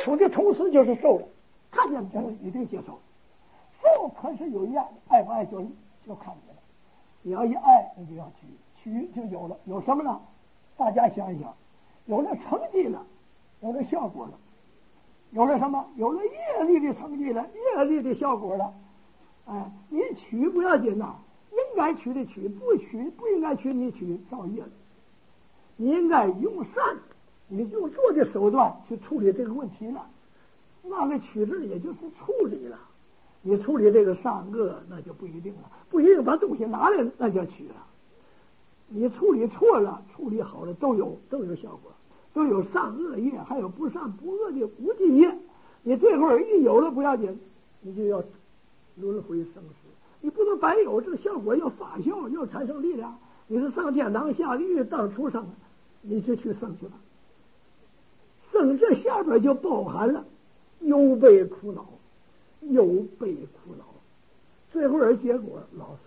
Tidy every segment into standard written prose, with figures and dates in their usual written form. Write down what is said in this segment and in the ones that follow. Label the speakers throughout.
Speaker 1: 处的同时就是受了，看见就是一定接受。受可是有一样，爱不爱就看你了。你要一爱，你就要取就有了。有什么呢？大家想一想，有了成绩了，有了效果了，有了什么？有了业力的成绩了，业力的效果了。哎，你取不要紧呐，应该取的取，不应该取你取造业了。你应该用善，你用做的手段去处理这个问题了。那个取字也就是处理了。你处理这个善恶那就不一定了，不一定把东西拿来那叫取了。你处理错了，处理好了都有效果，都有善恶业，还有不善不恶的无记业。你这会儿一有了不要紧，你就要轮回生死，你不能白有，这个效果要发酵，要产生力量。你是上天堂下地狱当畜生，你就去生去吧。生这下边就包含了忧悲苦恼，忧悲苦恼，最后结果老死。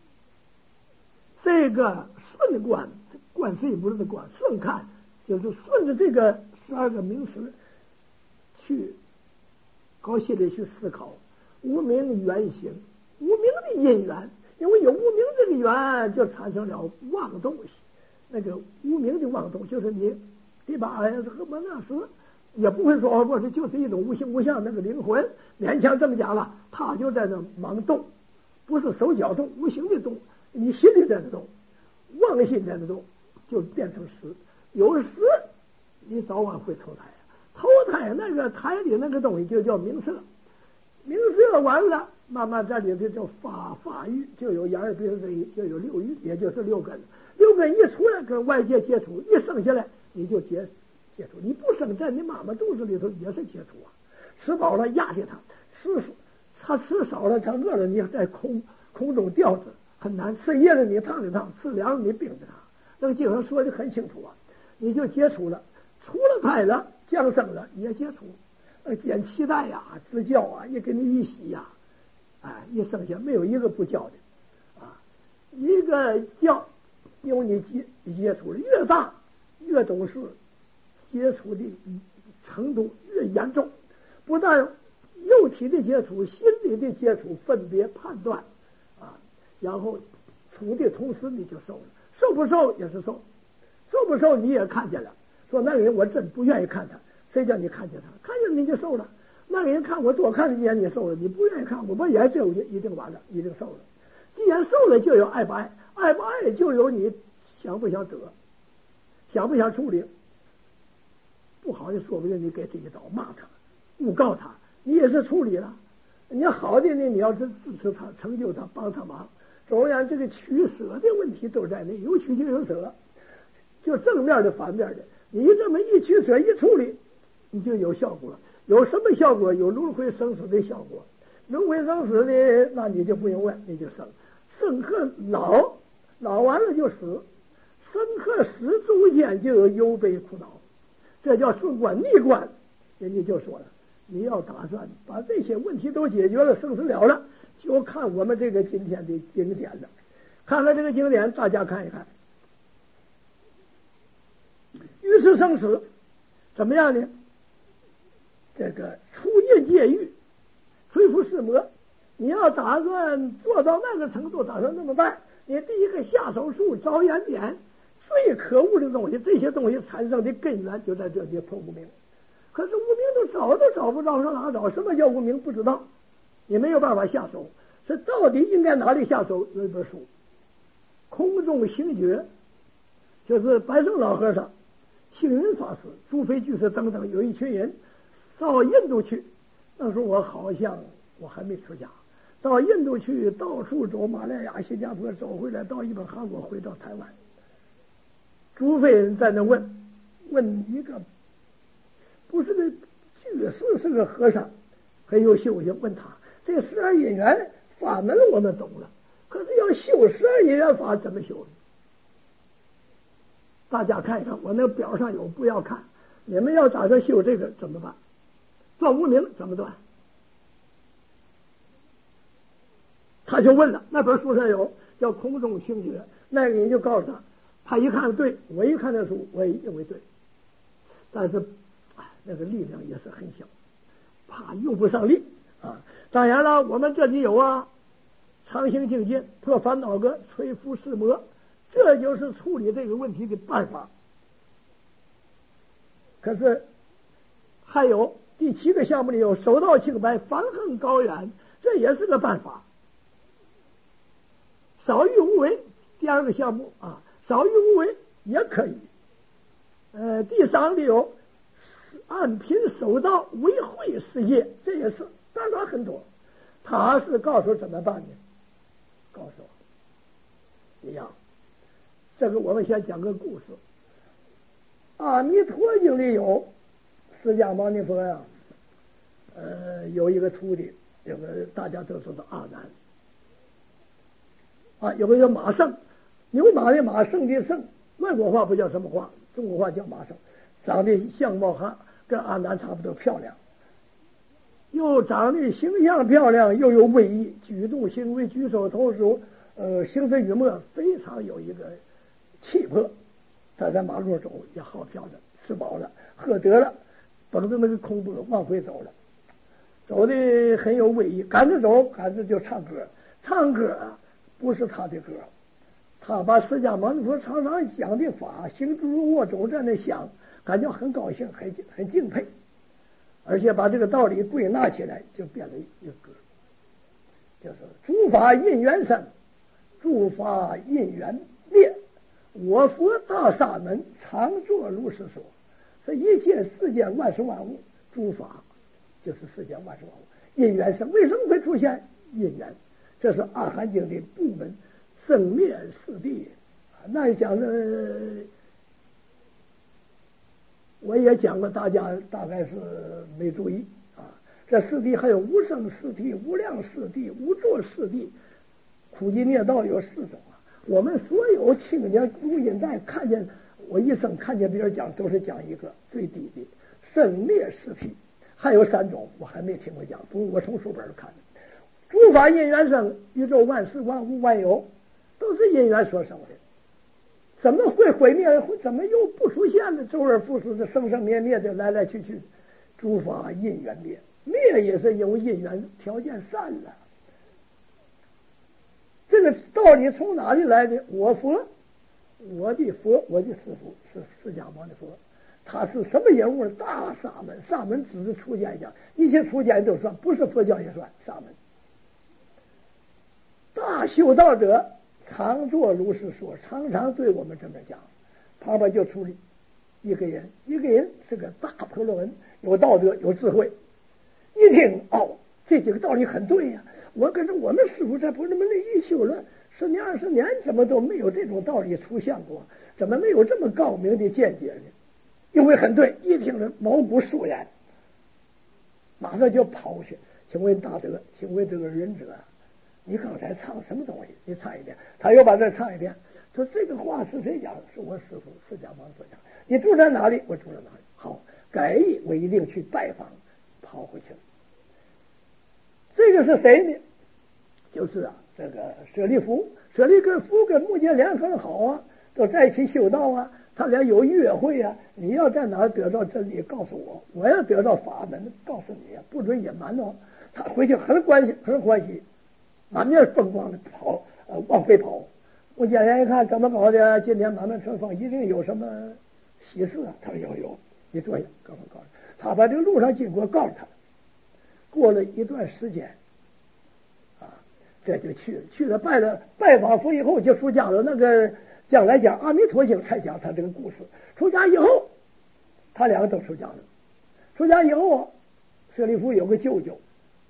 Speaker 1: 这个顺观，观世音菩萨的观，顺看就是顺着这个12个名词去高心里去思考无明缘行，无明的因缘，因为有无明这个缘，就产生了妄动。那个无明的妄动，就是你第八和摩那斯也不会说我是就是一种无形无相那个灵魂勉强这么讲了，他就在那忙动，不是手脚动，无形的动，你心里在那动，妄心在那动，就变成实。有实，你早晚会投胎。投胎那个胎里那个东西就叫名色，名色完了，慢慢这里头叫发育，就有眼耳鼻舌身意，就有六欲，也就是六根。六根一出来跟外界接触，一生下来你就接触，你不生在你妈妈肚子里头也是接触啊。吃饱了压下他吃少了他饿了，你在空中吊着很难。吃热了你烫着他，吃凉了你冰着他，那个经上说的很清楚啊。你就接触了，出了胎了，降生了也接触，剪脐带呀，支教啊，也给你一洗呀，一生下没有一个不教的啊，一个教有你接触了，越大越懂事，接触的程度越严重，不但肉体的接触，心理的接触，分别判断啊，然后处的同时你就受了，受不受也是受，受不受你也看见了。说那个人我真不愿意看他，谁叫你看见他？看见你就受了。那个人看我多看了一眼，你受了；你不愿意看我眼，这一定完了，一定受了。既然受了，就有爱不爱，爱不爱就有你想不想得，想不想处理。不好的，说不定你给这一刀骂他，诬告他，你也是处理了。你好的呢，你要是支持他，成就他，帮他忙。总而言之，这个取舍的问题都在内，有取就有舍，就正面的反面的。你这么一取舍一处理，你就有效果。有什么效果？有轮回生死的效果。轮回生死呢，那你就不用问，你就生和老完了就死，生和死中间就有忧悲苦恼，这叫顺观逆观。人家就说了，你要打算把这些问题都解决了，生死了了，就看我们这个今天的经典了。看看这个经典，大家看一看。于是生死怎么样呢？这个除业戒欲，摧伏世魔。你要打算做到那个程度，打算那么办，你第一个下手术着眼点，最可恶的东西，这些东西产生的根源就在这里破无明。可是无明都找不着，上哪找？什么叫无明？不知道，你没有办法下手。这到底应该哪里下手？有一本书《空中行觉》，就是白胜老和尚、星云法师、朱飞居士等等，有一群人到印度去。那时候我好像我还没出家，到印度去，到处走，马来亚、新加坡走回来，到日本、韩国，回到台湾。朱飞人在那问一个不是个居士，是个和尚，很有修行，问他这个12因缘法门我们懂了，可是要修12因缘法怎么修呢？大家看一看，我那表上有，不要看。你们要打算修这个怎么办？断无明怎么断？他就问了，那本书上有叫《空中行觉》，那个人就告诉他，他一看对，我一看那书，我也认为对，但是那个力量也是很小，怕用不上力啊。当然了，我们这里有啊，常行境界，破烦恼格，摧伏世魔，这就是处理这个问题的办法。可是还有第7个项目里有手道清白，反横高远，这也是个办法。少欲无为，第2个项目啊，少欲无为也可以。第3里有按品守道，为会事业，这也是当然很多。他是告诉怎么办呢？告诉我一样。这个我们先讲个故事。阿弥陀经里有释迦牟尼佛呀，有一个徒弟，有个大家都知道阿难啊，有个叫马胜，牛马的马，胜的胜，外国话不叫什么话，中国话叫马胜，长得相貌还跟阿难差不多漂亮，又长得形象漂亮，又有威仪，举动行为举手投足，行事语默非常有一个气魄。他在马路上走也好漂亮，吃饱了喝得了，绷着那个空钵往回走了，走的很有威仪，赶着走，赶着就唱歌。唱歌不是他的歌，他把释迦牟尼佛常常讲的法，行住坐卧走站的想，感觉很高兴，很敬佩，而且把这个道理归纳起来，就变了一个歌，就是诸法因缘生，诸法因缘灭，我佛大沙门常作如是说。这一切世间万事万物，诸法就是世间万事万物，因缘生，为什么会出现因缘？这是阿含经的部门生灭四谛。那讲的我也讲过，大家大概是没注意啊。这四谛还有无生四谛、无量四谛、无作四谛，苦集灭道有4种啊。我们所有听见录音带看见，我一生看见别人讲都是讲一个最低的生灭四谛，还有3种我还没听过讲，不过我从书本看的。诸法因缘生，宇宙万事万物万有都是因缘所生的，怎么会毁灭？怎么又不出现呢？周而复始的生生灭灭的来来去去，诸法因缘灭，灭也是由因缘条件散了。这个道理从哪里来的？我佛，我的佛，我的师父是释迦牟尼佛，他是什么人物？大沙门，沙门只是出家讲，一切出家人都算，不是佛教也算沙门。大修道者常作如是说，常常对我们这么讲。旁边就出了一个人，一个人是个大婆罗门，有道德有智慧。一听哦，这几个道理很对呀，我跟着我们师父在婆罗门里一修了10年20年，怎么都没有这种道理出现过？怎么没有这么高明的见解呢？因为很对，一听着毛骨悚然，马上就跑过去。请问大德，请问这个仁者，你刚才唱什么东西？你唱一遍。他又把这唱一遍，说这个话是谁讲？是我师父释迦牟尼佛讲。你住在哪里？我住在哪里。好，改意我一定去拜访。跑回去了。这个是谁呢？就是啊，这个舍利弗。舍利弗跟目犍连很好啊，都在一起修道啊，他俩有约会啊。你要在哪得到真理，告诉我；我要得到法门，告诉你，不准隐瞒哦。他回去很欢喜，满面风光的跑，往回跑。目犍连一看怎么搞的，今天满面春风，一定有什么喜事啊。他说有，你坐下，告诉。他把这个路上经过告诉他。过了一段时间啊，这就去了拜访佛以后就出家了。那个将来讲阿弥陀经才讲他这个故事。出家以后，他两个都出家了。出家以后，舍利弗有个舅舅，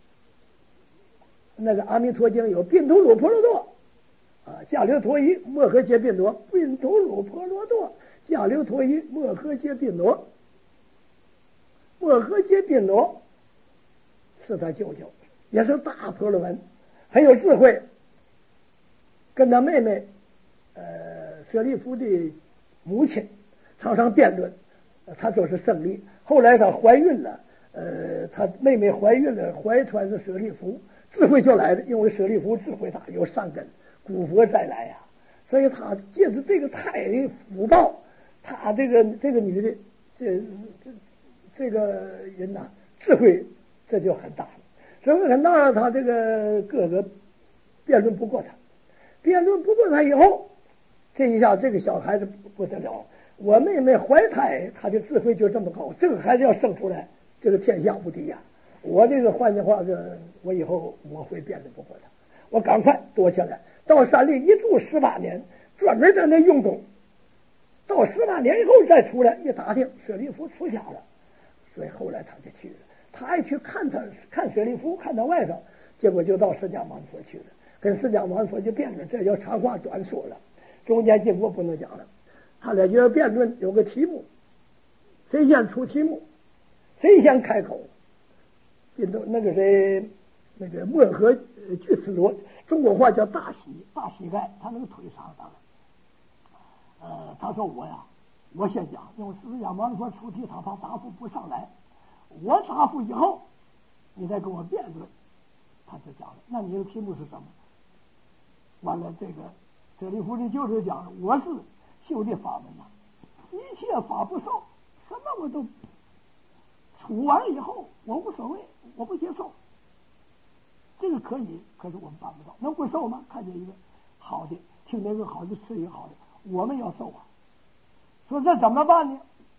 Speaker 1: 那个阿弥陀经有宾图鲁婆罗多啊，迦留陀夷摩诃揭宾多，宾图鲁婆罗多，迦留陀夷摩诃揭宾多，摩诃揭宾多是他舅舅，也是大婆罗门，很有智慧。跟他妹妹舍利弗的母亲常常辩论，他就是胜利。后来他怀孕了，他妹妹怀孕了，怀传是舍利弗，智慧就来了，因为舍利弗智慧大，有善根，古佛再来呀，所以他借着这个胎的福报，他这个女的这个人呐，智慧这就很大了，智慧很大了，他这个哥哥辩论不过他，辩论不过他以后，这一下这个小孩子不得了，我妹妹怀胎，他的智慧就这么高，这个孩子要生出来，这个天下无敌呀！我这个换句话说，我以后我会辩论不过他，我赶快躲起来，到山里一住18年，专门在那用功。到18年以后再出来，一打听舍利弗出家了，所以后来他就去了。他还去看舍利弗，看他外甥，结果就到释迦牟尼佛去了，跟释迦牟尼佛就辩论，这叫长话短说了，中间经过不能讲了。他俩就要辩论，有个题目，谁先出题目，谁先开口。那个谁，那个漠河巨齿罗，中国话叫大膝盖，他那个腿长上来。他说我先讲，因为释迦牟尼佛出题，他怕答复不上来，我答复以后，你再跟我辩论。他就讲了，那你的题目是什么？完了，这个舍利弗就是讲了，我是修的法门呐，一切法不受，什么我都处完以后，我无所谓，我不接受。这个可以，可是我们办不到，能不受吗？看见一个好的，听那个好的，吃一个好的。我们要受啊！说这怎么办呢？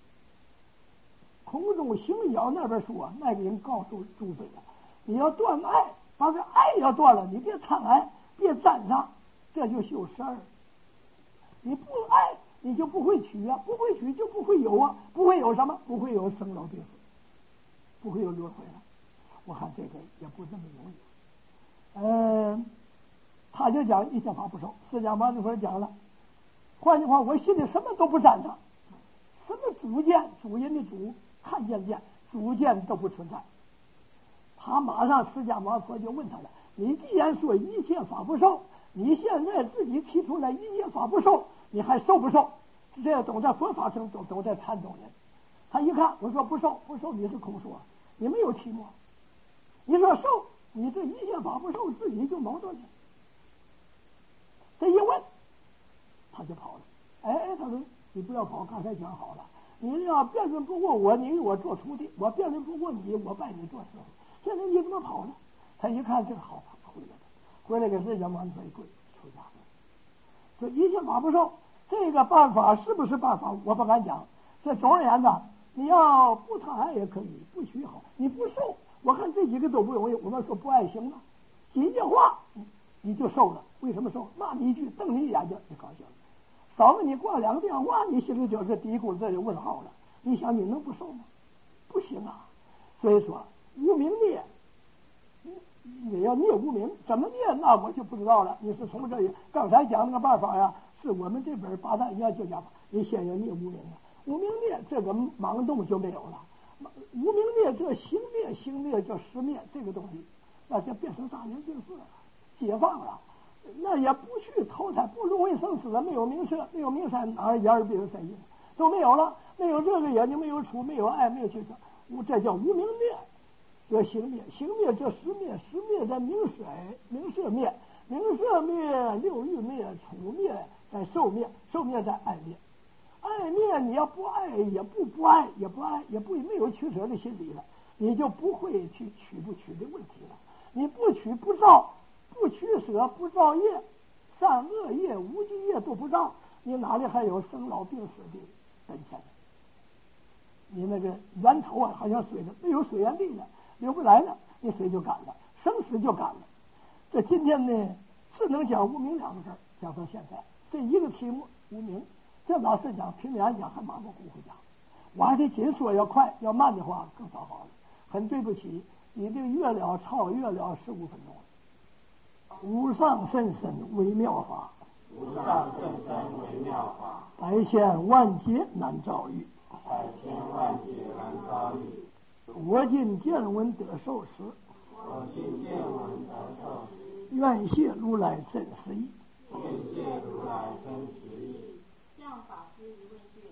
Speaker 1: 空中行脚那边说，那个人告诉诸位啊，你要断爱，把这爱要断了，你别贪爱，别沾上，这就修12。你不爱，你就不会取啊，不会取就不会有啊，不会有什么？不会有生老病死，不会有轮回了。我看这个也不那么容易。他就讲一切法不受，释迦牟尼佛讲了。换句话，我心里什么都不沾上，什么主见、主人的主、看见的见、主见都不存在。他马上释迦牟尼佛就问他了：你既然说一切法不受，你现在自己提出来一切法不受，你还受不受？这都在佛法中都在参中人。他一看，我说不受，不受你是空说，你没有题目。你说受，你这一切法不受，自己就矛盾了。这一问。他就跑了。他说你不要跑，刚才讲好了，你要辩论不过我，你给我做徒弟；我辩论不过你，我拜你做师傅。现在你怎么跑了？他一看这个好，回来给释迦牟尼佛一跪，出家了。说一切法不受，这个办法是不是办法？我不敢讲。这总而言之，你要不贪爱也可以，不许好，你不受，我看这几个都不容易。我们说不爱行了，几句话你就受了。为什么受？骂你一句，瞪你一眼睛，你高兴了。少给你挂2个电话，你心里就是嘀咕，这就问号了。你想你能不受吗？不行啊！所以说无明灭，你要灭无明，怎么灭那我就不知道了。你是从这里刚才讲那个办法呀，是我们这本八单要就讲，你先要灭无明啊，无明灭这个盲洞就没有了。无明灭这行灭叫识灭，这个东西那就变成大圆净色了，解放了。那也不去投胎，不轮回生死的，没有名色，没有名山，哪儿言而别有三因都没有了，没有这个眼睛，没有处，没有爱，没有去色，这叫无明灭。这行灭，行灭这识灭，识灭在名色灭，名色灭六欲灭，处灭在受灭，受灭在爱灭，爱灭你要不爱也不爱，也不爱也不没有取舍的心理了，你就不会去取不取的问题了。你不取不造。不取舍，不造业，善恶业、无记业都不造，你哪里还有生老病死的本钱呢？你那个源头啊，好像水了，没有水源地了，流不来了，你水就干了，生死就干了。这今天呢，只能讲无明2个字，讲到现在，这一个题目无明，这老是讲平面讲还马马虎虎讲，我还得紧说，要快，要慢的话更糟糕了。很对不起，你这个超越了15分钟了。无上甚深微妙法，
Speaker 2: 无上甚深微妙法，
Speaker 1: 百千万劫难遭遇，
Speaker 2: 百千万劫难遭遇。
Speaker 1: 我今见闻得受持，
Speaker 2: 我今见闻得受持，
Speaker 1: 愿谢如来真实义，
Speaker 2: 愿谢如来真实义。
Speaker 3: 向法师一问句，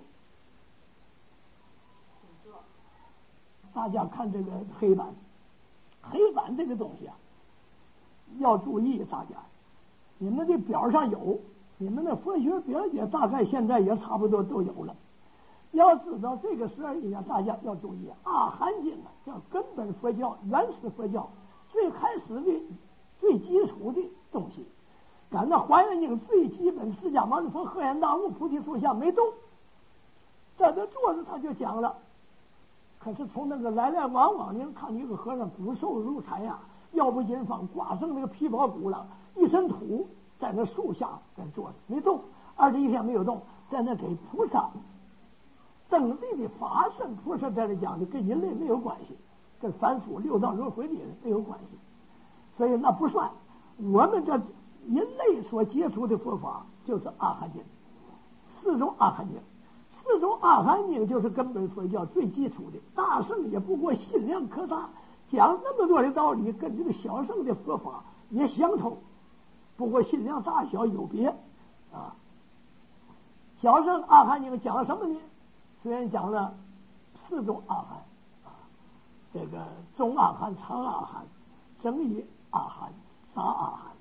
Speaker 3: 请坐。
Speaker 1: 大家看这个黑板这个东西啊，要注意，大家，你们的表上有，你们的佛学表也大概现在也差不多都有了。 要知道这个12因缘，大家要注意，阿含经啊，叫根本佛教、原始佛教最开始的、最基础的东西。赶到华严经最基本，释迦牟尼佛赫然大悟，菩提树下没动，在这坐着他就讲了。可是从那个来来往往，您看一个和尚骨瘦如柴呀，腰部金方，刮成那个皮包骨了，一身土，在那树下在坐着没动，21天没有动，在那给菩萨登地的法身菩萨在这讲的，跟人类没有关系，跟凡夫六道轮回的人没有关系，所以那不算。我们这人类所接触的佛法就是阿含经，4种阿含经，4种阿含经就是根本佛教最基础的。大圣也不过心量可大，讲那么多的道理，跟这个小圣的佛法也相同，不过心量大小有别啊。小圣阿含经讲了什么呢？虽然讲了4种阿含啊，这个中阿含、长阿含、整一阿含、杂阿含。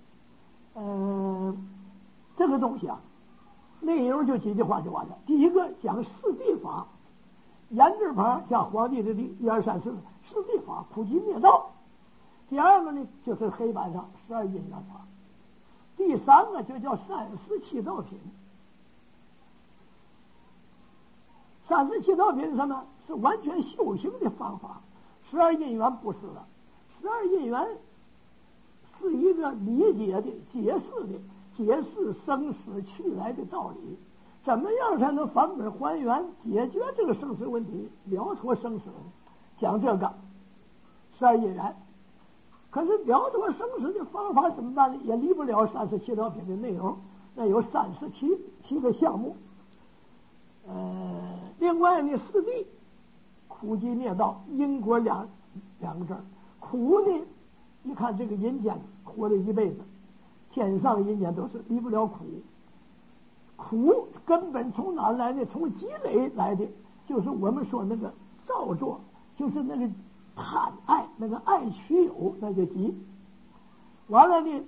Speaker 1: 这个东西啊，内容就几句话就完了。第一个讲四谛法，言字旁加皇帝的帝，1、2、3、4，四谛法普及灭道。第二个呢，就是黑板上12因缘法。第三个就叫37道品。37道品是什么？是完全修行的方法。12因缘不是了，12因缘是一个理解的、解释生死去来的道理。怎么样才能返本还原，解决这个生死问题，了脱生死？讲这个12因缘。可是了脱生死的方法怎么办呢？也离不了37道品的内容，那有37个项目。另外呢，四谛苦集灭道，因果两个字。苦呢，你看这个人间活了一辈子，天上人间都是离不了苦。苦根本从哪来的？从积累来的，就是我们说那个造作，就是那个贪爱，那个爱取有，那就积。完了呢，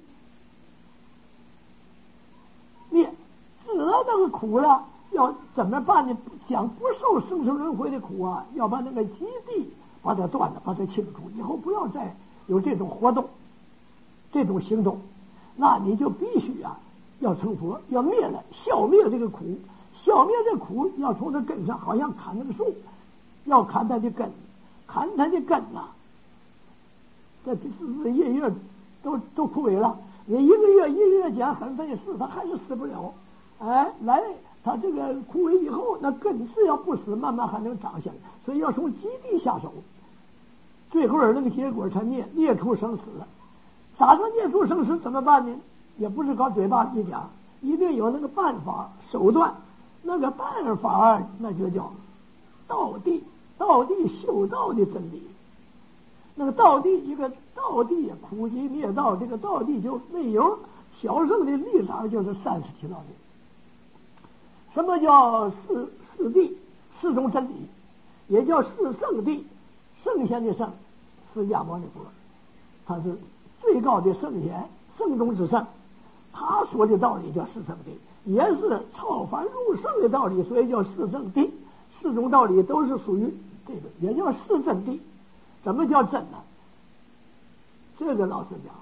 Speaker 1: 你知道那个苦了，要怎么办呢？想不受生死轮回的苦啊，要把那个基地把它断了，把它清除，以后不要再有这种活动，这种行动，那你就必须啊要成佛，要灭了，消灭这个苦，消灭这苦要从这根上，好像砍那个树，要砍它的根，砍它的根呐，这日夜月都枯萎了，你一个月减很费事，它还是死不了。来，它这个枯萎以后，那根是要不死，慢慢还能长下来，所以要从基地下手。最后那个结果才灭出生死了。咋说灭出生死怎么办呢？也不是靠嘴巴一讲，一定有那个办法手段。那个办法那就叫道谛，道谛修道的真理。那个道谛，一个道谛苦集灭道，这个道谛就内容小圣的立场就是37道谛。什么叫四谛？四种真理，也叫四圣谛。圣贤的圣，释迦牟尼佛，他是最高的圣贤，圣中之圣。他说的道理叫四圣谛，也是超凡入圣的道理，所以叫四圣谛。四种道理都是属于这个，也叫四真谛。怎么叫真呢？这个老实讲，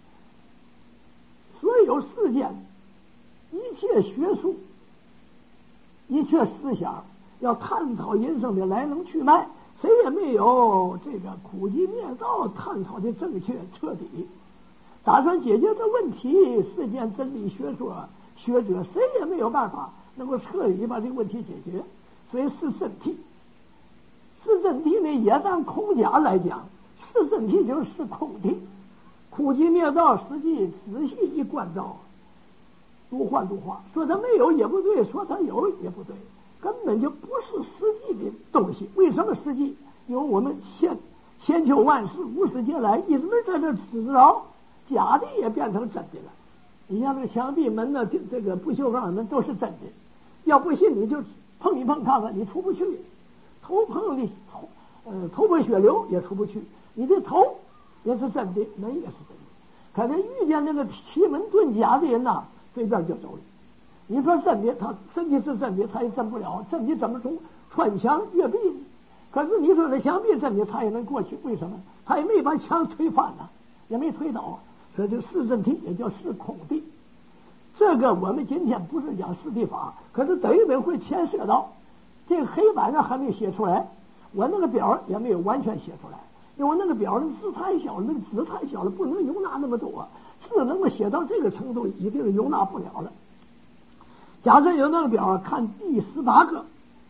Speaker 1: 所有世间一切学术、一切思想，要探讨人生的来龙去脉，谁也没有这个苦集灭道探讨的正确彻底。打算解决这问题，世间真理学者谁也没有办法能够彻底把这个问题解决。所以是真谛，是真谛呢，也按空假来讲，是真谛就是空谛。苦集灭道，实际仔细一关照，如幻如化，说它没有也不对，说它有也不对，根本就不是实际的东西。为什么实际？因为我们千秋万世无始劫来一直在这知道，假的也变成真的了。你像这个墙壁门呢，这个不锈钢门都是真的，要不信你就碰一碰看看，你出不去。头碰的头破血流也出不去，你的头也是真的，门也是真的。可是遇见那个奇门遁甲的人呐，随便就走了。你说真的，他身体是真的，他也真不了。真的怎么穿墙越壁。可是你说这墙壁真的他也能过去，为什么？他也没把墙推翻了，也没推倒，这就四阵体，也叫四空地。这个我们今天不是讲四地法，可是等一等会牵涉到。这个黑板上还没写出来，我那个表也没有完全写出来，因为那个表的字太小了，那个字太小了，不能容纳那么多。字能够写到这个程度，一定是容纳不了了。假设有那个表，看第18个，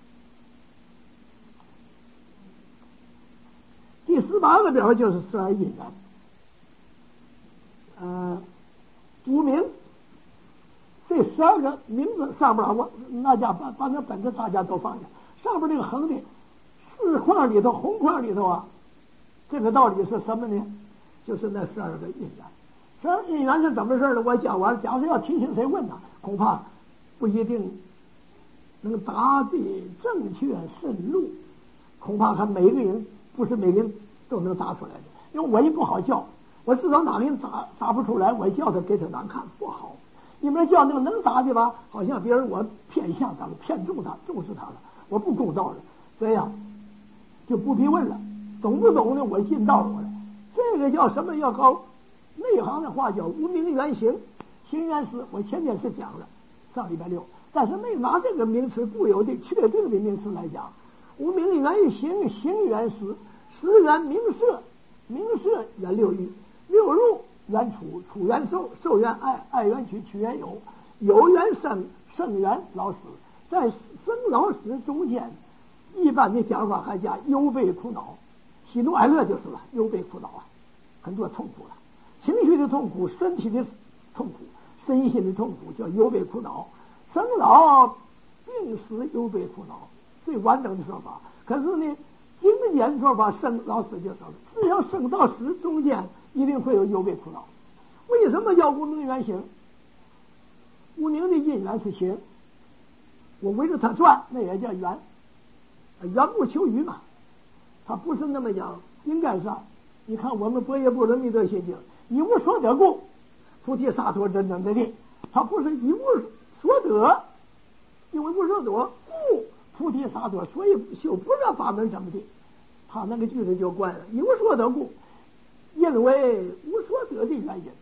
Speaker 1: 第18个表就是12因缘。无名这12个名字上面，我那家把那本子大家都放下，上面这个横的4框里头，红框里头啊，这个到底是什么呢？就是那12个因缘。12因缘是怎么事呢？我讲完，假设要提醒谁问呢，恐怕不一定能答的正确深入，恐怕还每个人不是每个人都能答出来的，因为我也不好教，我知道哪个人答不出来，我叫他给他难看不好。你们叫那个能答的吧，好像别人我偏向他了，偏重他，重视他了，我不公道了，这样就不必问了。懂不懂呢？我尽道我了。这个叫什么？要搞内行的话叫无名原形，形原思。我前天是讲了，上礼拜6，但是没拿这个名词固有的确定的名词来讲。无名原形，形原思，识原名色，名色原六欲，六入原处，处原受，受原爱，爱原取，取原有，有原生，生原老死。在生老死中间，一般的讲法还加忧悲苦恼，喜怒哀乐就是了。忧悲苦恼啊，很多痛苦了，情绪的痛苦，身体的痛苦，身心的痛苦叫忧悲苦恼。生老病死忧悲苦恼，最完整的说法。可是呢，经典说法生老死就说了，只要生到死中间一定会有忧悲苦恼。为什么叫无名原形？无名的因缘是形，我围着它转，那也叫缘，缘木求鱼嘛。它不是那么讲，应该是你看我们般若波罗蜜多心经，一无所得故，菩提萨埵真正的定。它不是一无所得，因为无所得故菩提萨埵，所以修不热法门怎么的？他那个句子就怪了，一无所得故，因为无所得的原因，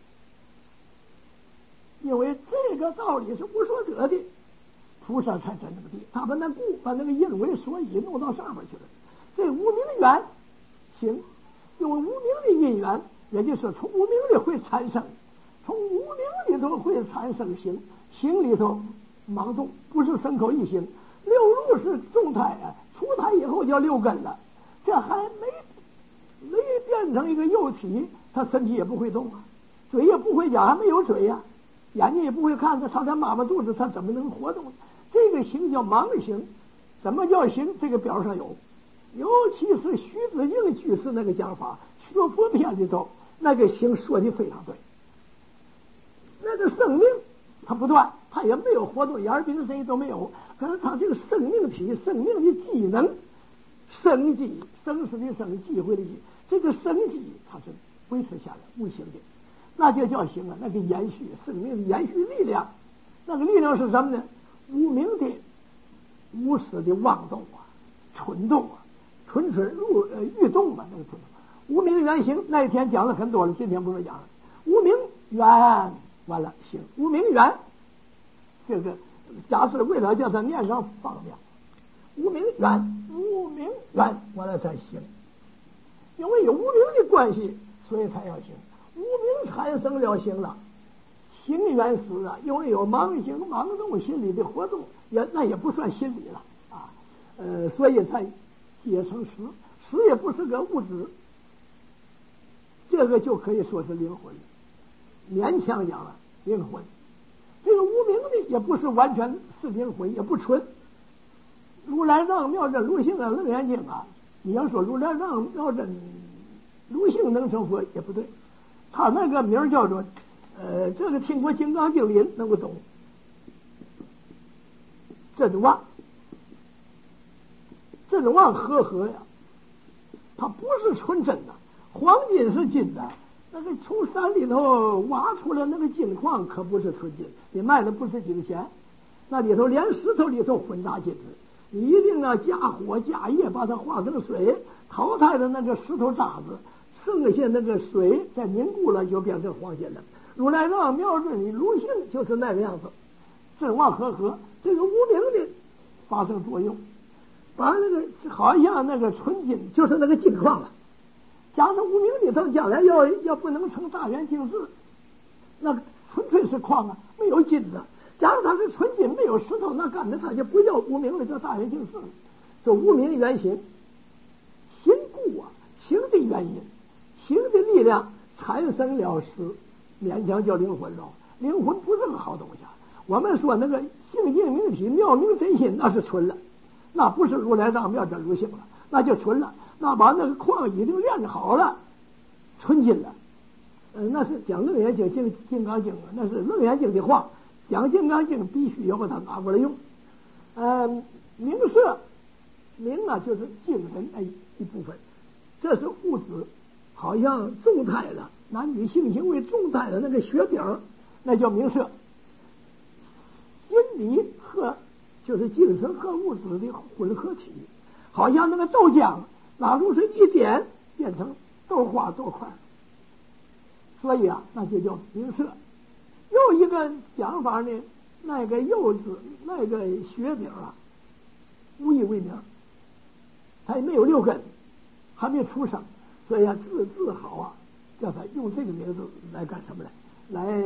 Speaker 1: 因为这个道理是无所得的，菩萨才真正的。他把那故把那个因为所以弄到上面去了。这无名缘行，因为无名的因缘，也就是从无名里会产生，从无名里头会产生行，行里头盲动，不是身口意行。六入是重胎啊，出胎以后叫六根了，这还没变成一个幼体，他身体也不会动啊，嘴也不会讲，还没有嘴呀，眼睛也不会看，他上他妈妈肚子，他怎么能活动？这个行叫盲行。什么叫行？这个表上有，尤其是徐子应居士那个讲法，说佛篇里头那个行说的非常对。那个生命它不断，它也没有活动，眼鼻身都没有，可是它这个生命体、生命的机能，生机，生死的生，机会的机，这个生机它是维持下来无形的，那就叫行啊。那个延续生命的延续力量，那个力量是什么呢？无名的无始的妄动啊，蠢动啊，蠢欲动嘛，那个蠢动。无名原形那一天讲了很多了，今天不是讲了。无名原完了行，无名原这个假设为了叫他念上方便，无名原，无名原完了才行，因为有无名的关系，所以才要行。无名产生了行了，行原死啊，因为有盲行盲动心理的活动，那也不算心理了啊，所以才结成实，实也不是个物质，这个就可以说是灵魂，勉强讲了灵魂。这个无名的也不是完全是灵魂，也不纯。如来藏妙真如性啊，楞严经啊，你要说如来藏妙真如性能成佛也不对，他那个名叫做这个听过《金刚经》的人能够懂，真妄，真妄和呀，它不是纯真的，黄金是金的，那个从山里头挖出来那个金矿可不是纯金，你卖的不是金钱，那里头连石头里头混杂金子， 你一定要加火加液，把它化成水，淘汰了那个石头渣子，剩下那个水再凝固了，就变成黄金了。如来藏瞄准你如性就是那个样子，真妄合合，这个无名的发生作用，把那个好像那个纯金就是那个金矿了。假如无名里头将来要不能成大圆净智，那纯粹是矿啊，没有金子。假如它是纯金，没有石头，那干脆它就不叫无名了，叫大圆净智了。这无名原形，心故啊，行的原因，行的力量产生了识，勉强叫灵魂了。灵魂不是个好东西啊。我们说那个性净明体妙明真心，那是纯了，那不是如来藏妙真如性了，那就纯了。那把那个矿已经炼好了，纯金了。那是讲楞严经金刚经啊，那是楞严经的话。讲金刚经必须要把它拿过来用。明色明啊，就是精神一部分，这是物质，好像重态了，男女性行为重态的那个血饼，那叫明色。心理和就是精神和物质的混合体，好像那个豆浆拿入水一点变成豆花豆块，所以啊，那就叫明色。又一个讲法呢，那个柚子那个雪饼啊，无以为名，它也没有六根，还没出生，所以啊字好啊，叫他用这个名字来干什么呢？来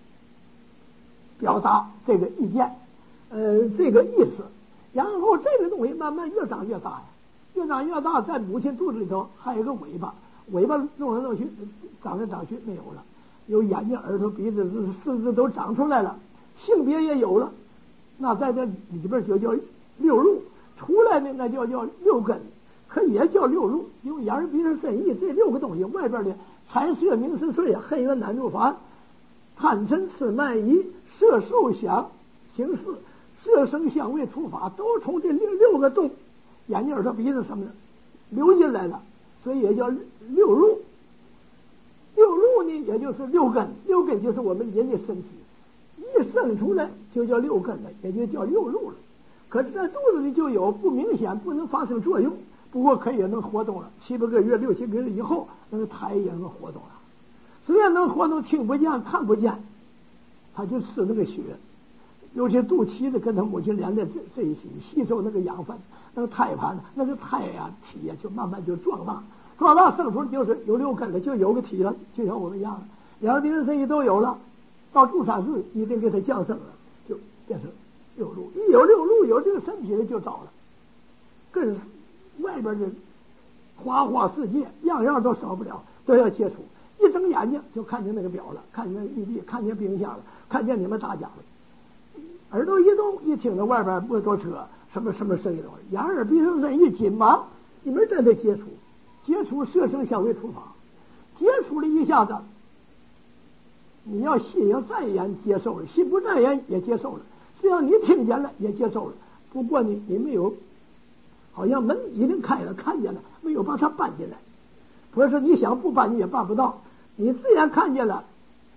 Speaker 1: 表达这个意见，这个意思。然后这个东西慢慢越长越大呀，越长越大，在母亲肚子里头还有个尾巴，尾巴弄来弄去，长来长去没有了。有眼睛、耳朵、鼻子、四肢都长出来了，性别也有了，那在这里边就叫六入，出来呢那叫六根，可也叫六入，因为眼耳鼻舌身意这六个东西外边的财色名食睡恨怨难入烦贪嗔痴慢疑色受想行识色声香味触法都从这六个洞，眼睛、耳朵、鼻子什么的流进来了，所以也叫六入。六入呢，也就是六根，六根就是我们人的身体，一生出来就叫六根了，也就叫六入了。可是在肚子里就有不明显，不能发生作用，不过可以能活动了。7、8个月、6、7个月以后，那个胎也能活动了。虽然能活动，听不见、看不见，他就吃那个血，尤其肚脐子跟他母亲连在这一起，吸收那个养分，那个胎盘，那个胎呀、体呀，就慢慢就壮大。壮大生出就是有六根了，就有个体了，就像我们一样了，两鼻子身体都有了，到住3世一定给他降生了，就变成六入。一有六入，有这个身体的就早了，跟外边的花花世界样样都少不了，都要接触。一睁眼睛就看见那个表了，看见那个玉帝，看见冰箱了，看见你们大家了。耳朵一动，一听到外边摩托车什么什么声音了，眼耳鼻舌身一紧忙，你们真得接触。接触色声香味触法，接触了一下子，你要心要赞言接受了，心不赞言也接受了，只要你听见了也接受了。不过你没有，好像门已经开了，看见了，没有把它搬进来。可是你想不搬你也办不到，你自然看见了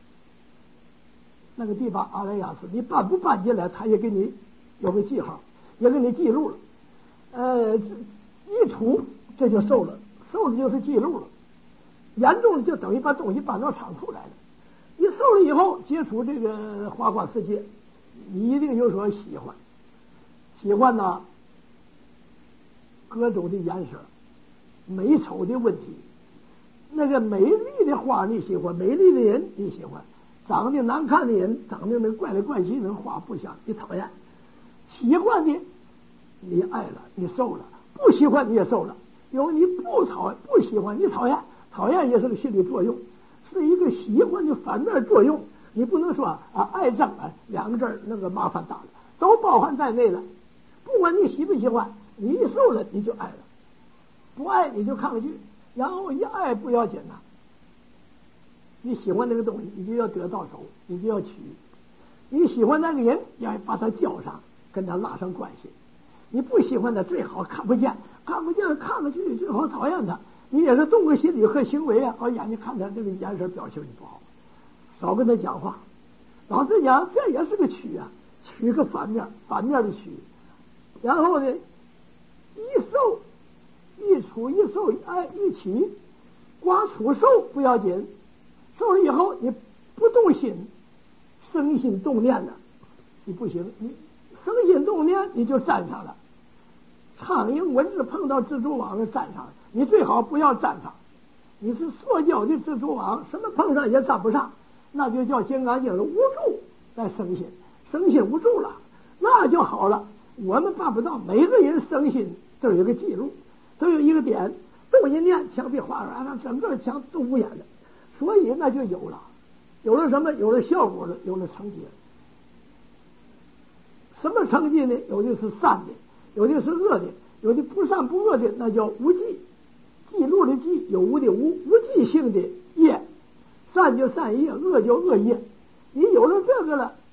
Speaker 1: 那个地方阿赖耶识，你搬不搬进来，他也给你有个记号，也给你记录了。一出这就受了。受了就是记录了，严重的就等于把东西搬到厂出来了。你受了以后接触这个花花世界，你一定有所喜欢，喜欢呢各种的颜色、美丑的问题。那个美丽的花你喜欢，美丽的人你喜欢，长得难看的人，长得那怪来怪去的花不香，你讨厌。喜欢的你爱了，你受了；不喜欢你也受了。因为你不喜欢，你讨厌，讨厌也是个心理作用，是一个喜欢的反面作用。你不能说爱憎两个字那个麻烦大了，都包含在内了。不管你喜不喜欢，你一受了你就爱了，不爱你就抗拒，然后一爱不要紧呐。你喜欢那个东西，你就要得到手，你就要取；你喜欢那个人，要把他叫上，跟他拉上关系。你不喜欢的最好看不见，看不见看不去，最好讨厌他。你也是动个心理和行为啊，眼睛看他这个眼神表情你不好，少跟他讲话。老实讲，这也是个取啊，取个反面的取。然后呢， 一受一处一受一起，光处受不要紧，受了以后你不动心，生心动念了，你不行，你生心动念你就沾上了。苍蝇蚊子碰到蜘蛛网了沾上了，你最好不要沾上。你是塑胶的蜘蛛网，什么碰上也沾不上，那就叫金刚经的无助在生心，生心无助了，那就好了。我们办不到，每个人生心都有一个记录，都有一个点，动一念，墙壁画上，整个墙都无眼了，所以那就有了，有了什么？有了效果了，有了成绩了。什么成绩呢？有的是善的，有的是恶的，有的不善不恶的，那叫无记。记录的记，有无的无，无记性的业，善就善业，恶就恶业。你有了这个了，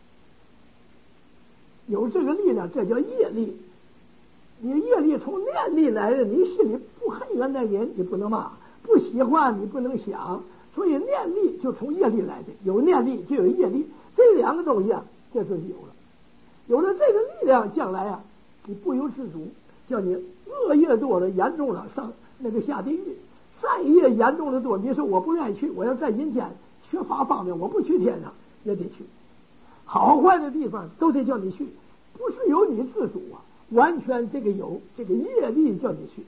Speaker 1: 有这个力量，这叫业力。你业力从念力来的，你心里不恨原来人，你不能骂；不喜欢，你不能想。所以念力就从业力来的，有念力就有业力，这两个东西啊，这就是有了。有了这个力量，将来啊，你不由自主，叫你恶业多了，严重了上那个下地狱；善业严重的多，你说我不愿意去，我要在阴间学法方面，我不去天上也得去。好坏的地方都得叫你去，不是由你自主啊，完全这个有这个业力叫你去，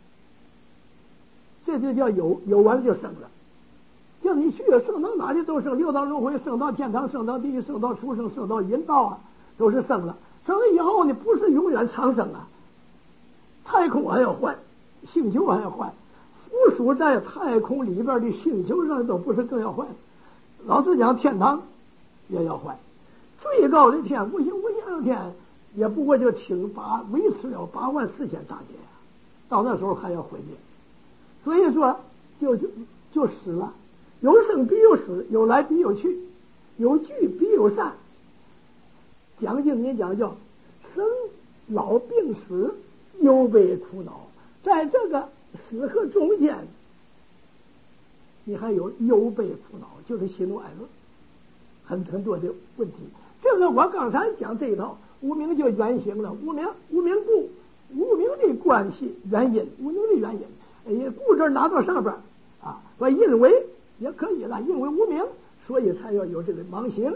Speaker 1: 这就叫有，有完了就生了。叫你去升到哪里都升，六道轮回，升到天堂，升到地狱，升到畜生，升到阴道啊，都是升了。升了以后呢，不是永远长生啊，太空还要换，星球还要换，附属在太空里边的星球上都不是更要换。老实讲，天堂也要换，最高的天无形无相天也不过就维持了84000大劫呀，到那时候还要毁灭。所以说就死了。有生必有死，有来必有去，有聚必有散。讲经也讲叫生老病死，忧悲苦恼，在这个死和中间，你还有忧悲苦恼，就是喜怒哀乐，很多的问题。这个我刚才讲这一套，无明就原型了，无明故，无明的关系原因，无明的原因，故这拿到上边啊，我因为也可以了，因为无明，所以才要有这个盲行。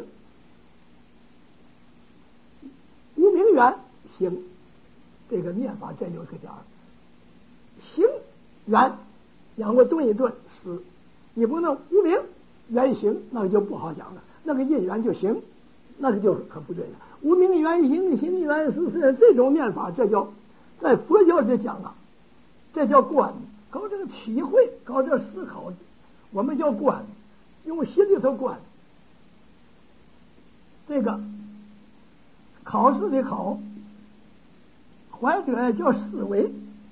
Speaker 1: 无明缘行，这个念法这就是个点儿。行缘，让我顿一顿死，你不能无明缘行，那个就不好讲了。那个因缘就行，那个就可不对了。无明缘行，行缘死，这种念法，这叫在佛教里讲啊，这叫观，搞这个体会，搞这个思考。我们叫观，用心里头观。这个考试的考，或者叫思维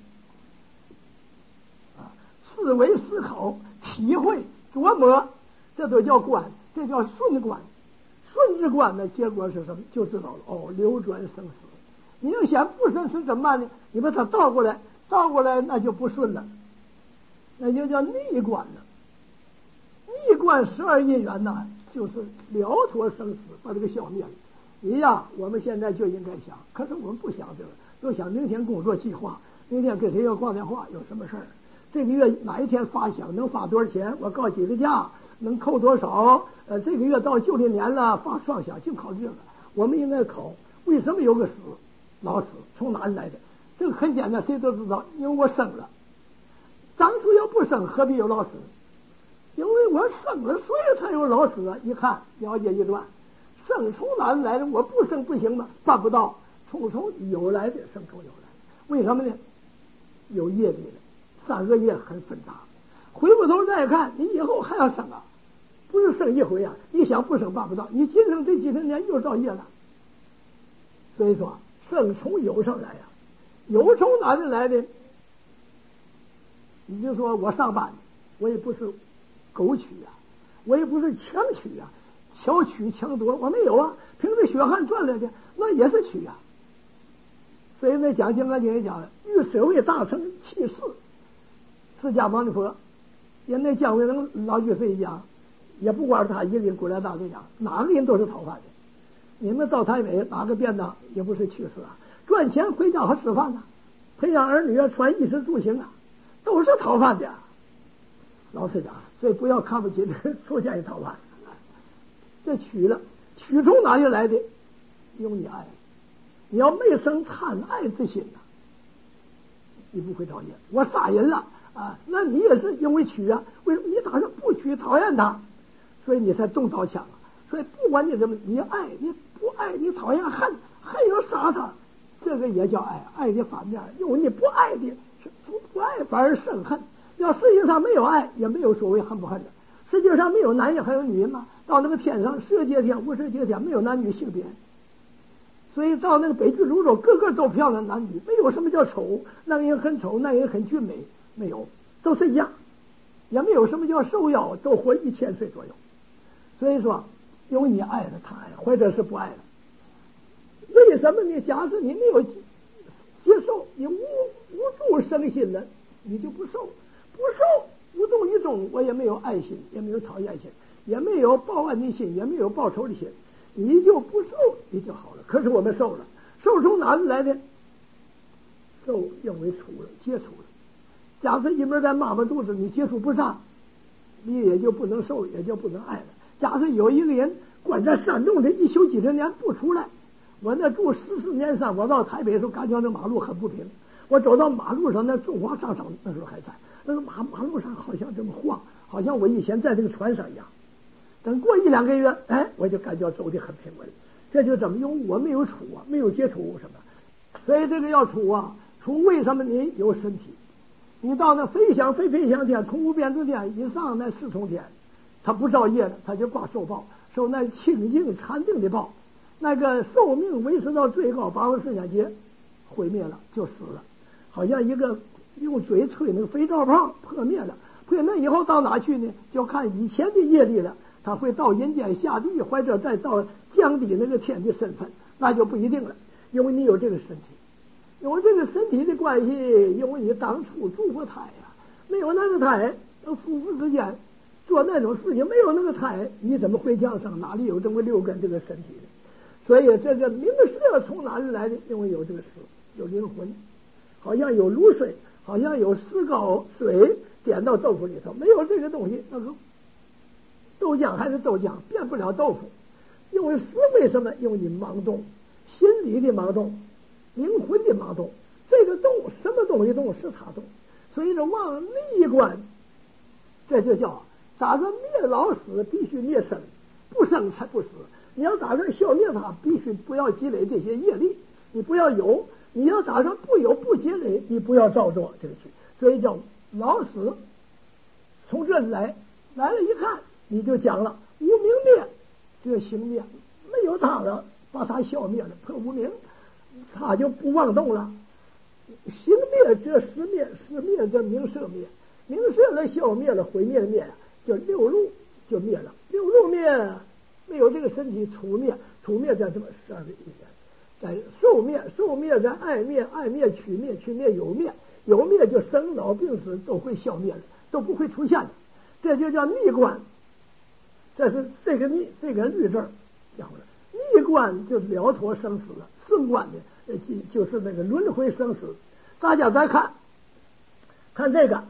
Speaker 1: 啊，思维思考、体会、琢磨，这都叫观，这叫顺观。顺之观的结果是什么？就知道了。哦，流转生死。你要想不生死怎么办呢？你把它倒过来那就不顺了，那就叫逆观了。逆观12因缘呐，就是了脱生死，把这个消灭了。一样，我们现在就应该想，可是我们不想这个，就想明天工作计划，明天给谁要挂电话，有什么事儿，这个月哪一天发饷，能发多少钱，我告几个假，能扣多少，这个月到90年了发双饷，就考这个。我们应该考为什么有个死，老死从哪里来的？这个很简单，谁都知道，因为我生了。当初要不生，何必有老死？因为我生了，所以才有老死啊！一看了解一段，生从哪里来的？我不生不行吗？办不到，从有来的，生从有来的。为什么呢？有业力的，善恶业很复杂。回过头再看，你以后还要生啊，不是生一回啊！你想不生办不到，你今生这几十年又造业了。所以说，生从有上来呀，有从哪里来的？你就说我上班，我也不是狗取啊，我也不是强取啊，巧取强夺，我没有啊，凭着血汗赚来的，那也是取啊。所以那讲《金刚经》也讲了，遇舍卫大乘弃世，释迦牟尼佛，也那姜维能老居士一样，也不光是他一个人过来大这样，哪个人都是讨饭的。你们到台北拿个便当也不是去世啊，赚钱回家还吃饭呢， 培养儿女啊，穿衣食住行啊，都是讨饭的。老实讲，所以不要看不起这个出现一讨饭。这取了，取从哪里来的？用你爱，你要没生贪爱之心呐，你不会讨厌。我杀人了啊，那你也是因为取啊，为什么你打算不取，讨厌他，所以你才中刀枪啊。所以不管你怎么，你爱你不爱，你讨厌恨，还要杀他，这个也叫爱。爱的反面，因为你不爱的，不爱反而生恨。要世界上没有爱，也没有所谓恨不恨的。世界上没有男人还有女人吗？到那个天上10界天、50界天，没有男女性别。所以到那个北俱泸州，个个都漂亮男女，没有什么叫丑，那个人很丑，那个人很俊美，没有，都是一样。也没有什么叫寿夭，都活1000岁左右。所以说，有你爱的他爱，或者是不爱的。为什么呢？假使你没有接受，你无助生心的，你就不受，无动于衷，我也没有爱心，也没有讨厌心，也没有报恩的心，也没有报仇的心，你就不受，你就好了。可是我们受了，受从哪里来的？受因为处了，接触了。假设一边在妈妈肚子，你接触不上，你也就不能受，也就不能爱了。假设有一个人关在山洞里一宿几十年不出来，我那住14年山，我到台北的时候感觉那马路很不平，我走到马路上，那中华商场那时候还在，那个马路上好像这么晃，好像我以前在这个船上一样。等过1、2个月，我就感觉走得很平稳。这就怎么用？我没有处啊，没有接触什么，所以这个要处啊，处为什么？你有身体，你到那飞翔天、空无边之天以上那4重天，他不造业的，他就挂受报，受那清净禅定的报。那个寿命维持到最高84年节，毁灭了就死了，好像一个用嘴吹那个肥皂泡破灭了。破灭以后到哪去呢？就看以前的业力了，他会到人间下地，或者再到降底那个天的身份，那就不一定了。因为你有这个身体，因为这个身体的关系，因为你当初住过胎呀，没有那个胎，夫妇之间做那种事情，没有那个胎，你怎么会降生？哪里有这么6根这个身体的？所以这个名色从哪里来的？因为有这个色，有灵魂，好像有卤水，好像有石膏水点到豆腐里头，没有这个东西，那个豆浆还是豆浆，变不了豆腐。因为是为什么？因为你盲动，心理的盲动，灵魂的盲动，这个动什么东西动是它动，所以这忘逆观，这就叫咋个灭老死必须灭生，不生才不死。你要打算消灭它，必须不要积累这些业力，你不要有；你要打算不有不积累，你不要照做这个去。所以叫老死，从这里来了一看，你就讲了无明灭，这行灭没有它了，把它消灭了，破无明，它就不妄动了。行灭则识灭，识灭则名色灭，名色了消灭了，毁灭了灭，就6路就灭了。6路灭。没有这个身体，处灭在这么12个意念，在受灭在爱灭取灭有灭就生老病死都会消灭了，都不会出现的，这就叫逆观。这是这个逆这个律字讲了，逆观就了脱生死了，顺观的就是那个轮回生死。大家再看这个。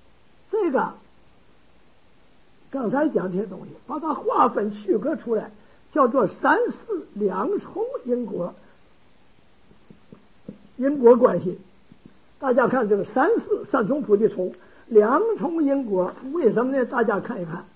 Speaker 1: 刚才讲这些东西，把它划分区隔出来，叫做3、4、2重因果关系。大家看这个3、4 3重谱的重，2重因果，为什么呢？大家看一看。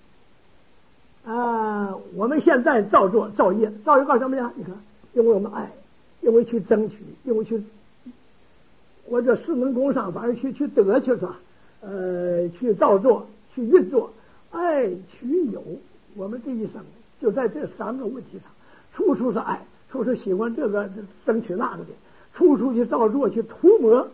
Speaker 1: 我们现在造业干什么呀？你看，因为我们爱，因为去争取，因为去或者势能工商，反而去得去是吧？去造作，去运作。爱取有，我们这一生就在这3个问题上，处处是爱，处处喜欢这个争取那个的，处处去造作去涂抹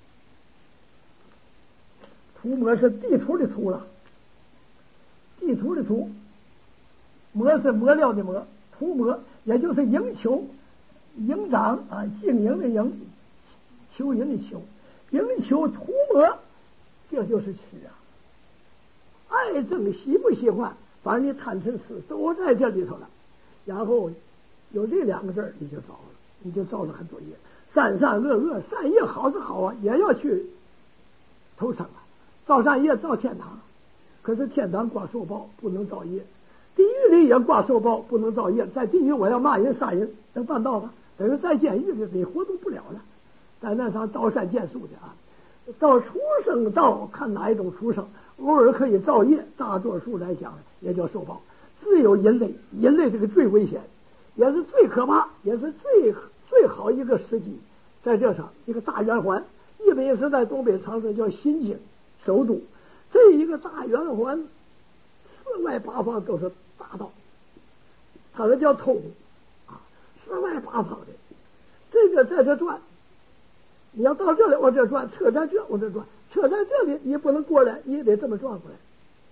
Speaker 1: 是地图的图了，地图的图，磨是磨料的磨，涂抹也就是营求营长经营的营，求营的求，营求涂抹，这就是取啊。爱憎喜不喜欢，反正你贪嗔痴都在这里头了。然后有这2个字你就造了，你就造了很多业。 善善恶恶，善业好是好啊，也要去投生啊，造善业造天堂。可是天堂挂受报，不能造业；地狱里也挂受报，不能造业。在地狱我要骂人杀人，能办到吗？等于在监狱里你活动不了了，在那上刀山剑树的啊。到畜生道，看哪一种畜生，偶尔可以造业，大多数来讲也叫受报。只有人类，人类这个最危险，也是最可怕，也是最好一个时机，在这上一个大圆环，日本时代东北长城叫新京首都，这一个大圆环四外八方都是大道，它这叫通啊，四外八方的这个在这转，你要到这里往这转，车在这往这转，车在这里你不能过来，你也得这么转过来。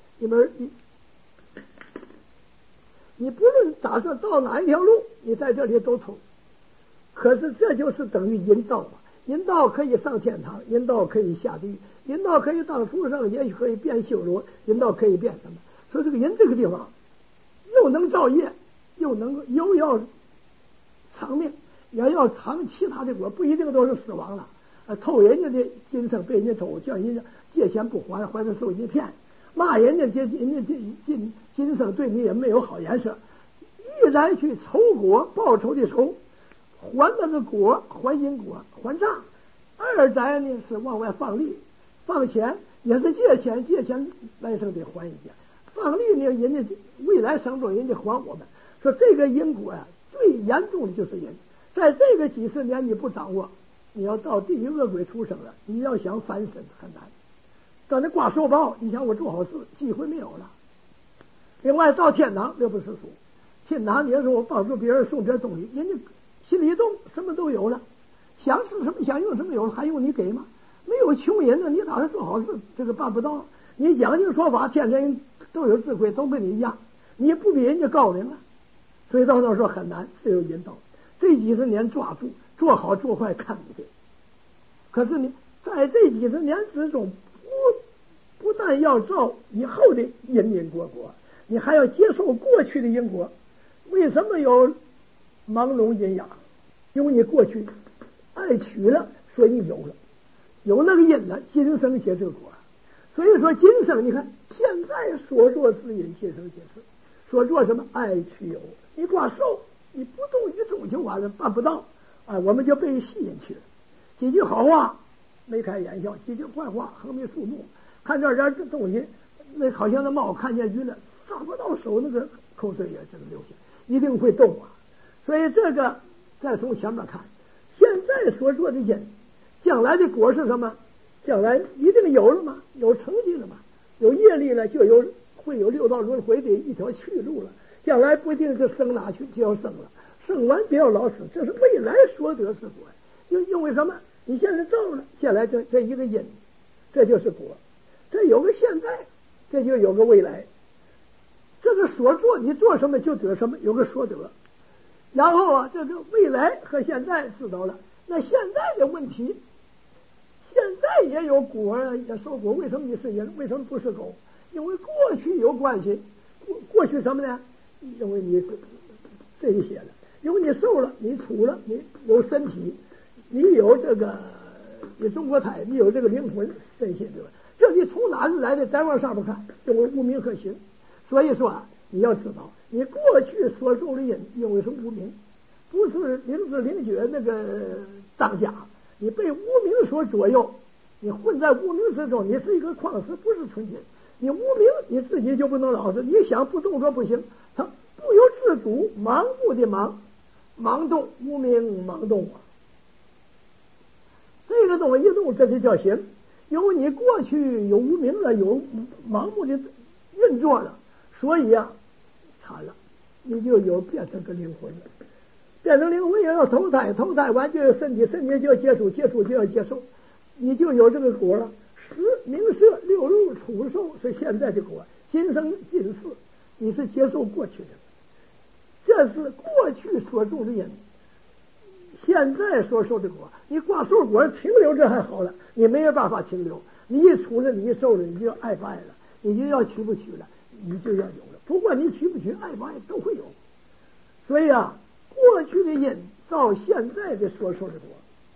Speaker 1: 你不论打算到哪一条路，你在这里都通。可是这就是等于引道嘛，引道可以上天堂，引道可以下地狱，引道可以当畜生，也可以变修罗，引道可以变什么？说这个人这个地方又能造业，又要长命，也要尝其他的果，不一定都是死亡了。偷人家的今生被人家偷，叫人家借钱不还，还着受人家骗，骂人家今生对你也没有好颜色。一来去仇果，报仇的仇，还那个果，还因果，还账；二来呢是往外放利，放钱也是借钱来生得还一下，放利呢人家未来生中人家还我们。说这个因果啊，最严重的就是人，在这个几十年你不掌握，你要到地狱恶鬼出生了，你要想翻身很难。到那挂受报，你想我做好事机会没有了。另外到天堂乐不思蜀，天堂你要说我帮助别人送点东西，人家心里一动什么都有了，想吃什么想用什么有了，还用你给吗？没有穷人呢，你打算做好事这个办不到。你讲经说法，天人都有智慧，都跟你一样，你不比人家高明了。所以到那说很难，只有引导。这几十年抓住，做好做坏看你的。可是你在这几十年之中，不但要造以后的因果，你还要接受过去的因果。为什么有盲聋阴哑？因为你过去爱取了，所以有那个因了，今生结这个果。所以说今生你看现在所作之因，今生结事。所做什么爱取有，你挂受，你不动于衷就完了，办不到啊！我们就被吸引去了。几句好话眉开眼笑，几句坏话横眉竖目。看这点东西，那好像那猫看见鱼了，抓不到手，那个口水也这个流下，一定会动啊！所以这个再从前面看，现在所做的因，将来的果是什么？将来一定有了吗？有成绩了吗？有业力了，就会有六道轮回的一条去路了。将来不一定是生哪去，就要生了，生完不要老死，这是未来所得是果。因为什么？你现在造了，将来这一个因，这就是果。这有个现在，这就有个未来。这个所做，你做什么就得什么，有个所得。然后啊，这个未来和现在知道了，那现在的问题，现在也有果，也受果。为什么你是人？为什么不是狗？因为过去有关系。过去什么呢？因为你这一些了，因为你受了，你处了，你有身体，你有这个，你中国胎，你有这个灵魂身心，对吧？这你从哪里来的？再往上面看，因为无名和行。所以说啊，你要知道，你过去所受的因，因为是无名，不是灵知灵觉那个当家，你被无名所左右，你混在无名之中，你是一个矿石，不是纯金。你无名，你自己就不能老实，你想不动作不行，他不由自主，盲目的盲动，无名盲动啊。这个东西一动，这就叫行。因为你过去有无名了，有盲目的运作了，所以啊，惨了，你就有变成个灵魂了。变成灵魂也要投胎，投胎完就有身体，身体就要接触，接触就要接受，你就有这个果了。十名色六入处受是现在的果，今生今世你是接受过去的，这是过去所种的因，现在所受的果。你挂受果停留这还好了，你没有办法停留，你一处了，你一受了，你就爱不爱了，你就要取不取了，你就要有了。不管你取不取，爱不爱都会有。所以啊，过去的因造现在的所受的果，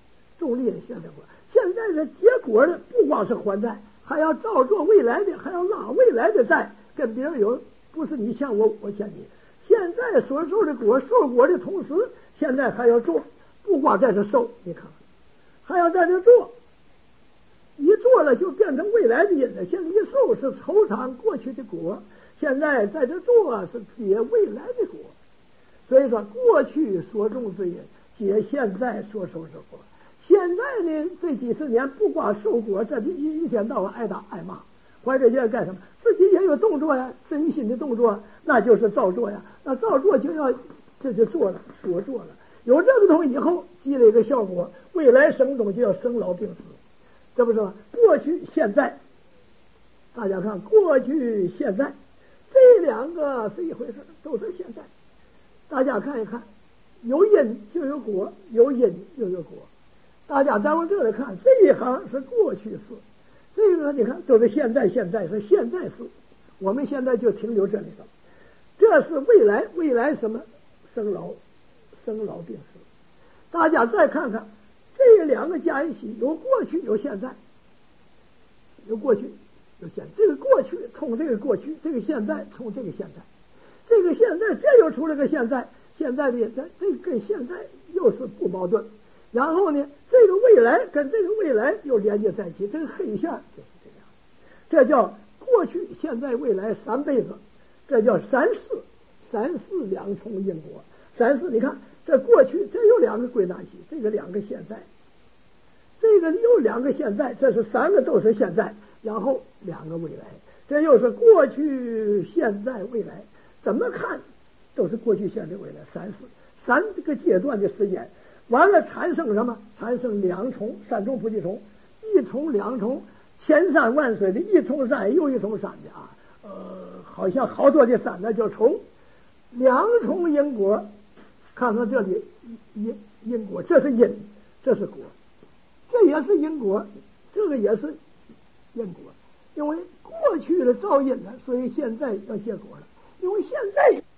Speaker 1: 重利的现在果。现在的结果呢，不光是还债，还要照做未来的，还要拉未来的债，跟别人有，不是你欠我，我欠你。现在所受的果，受果的同时，现在还要做，不光在这受，你看，还要在这做。一做了就变成未来的因了。现在一受是酬偿过去的果，现在在这做是结未来的果。所以说，过去所种之因，结现在所受之果。现在呢，这几十年不光受果，这一天到晚挨打挨骂，怀着这干什么？自己也有动作呀，身心的动作，那就是造作呀。那造作就要这就做了，所做了。有这个东西以后，积累一个效果，未来生种就要生老病死，这不是吗？过去现在，大家看，过去现在这两个是一回事，都是现在。大家看一看，有因就有果，有因就有果。大家再往这里看，这一行是过去式，这个你看都是现在，现在是现在式。我们现在就停留这里头，这是未来，未来什么生老病死。大家再看看这两个加一起，有过去有现在，有过去有现在。这个过去冲这个过去，这个现在冲这个现在，这个现在这又出了个现在，现在的这个跟现在又是不矛盾。然后呢，这个未来跟这个未来又连接在一起，这个黑线就是这样。这叫过去、现在、未来三辈子，这叫三世两重因果。三世，你看这过去这有两个归纳起，这个两个现在，这个又两个现在，这是三个都是现在，然后两个未来，这又是过去、现在、未来，怎么看都是过去、现在、未来三世，三个阶段的时间。完了产生什么？产生两重，三重菩提重，一重两重，千山万水的一重山又一重山的啊，好像好多的山，那叫重，两重因果。看看这里因果，这是因，这是果，这也是因果，这个也是因果。因为过去的造因了，所以现在要结果了。因为现在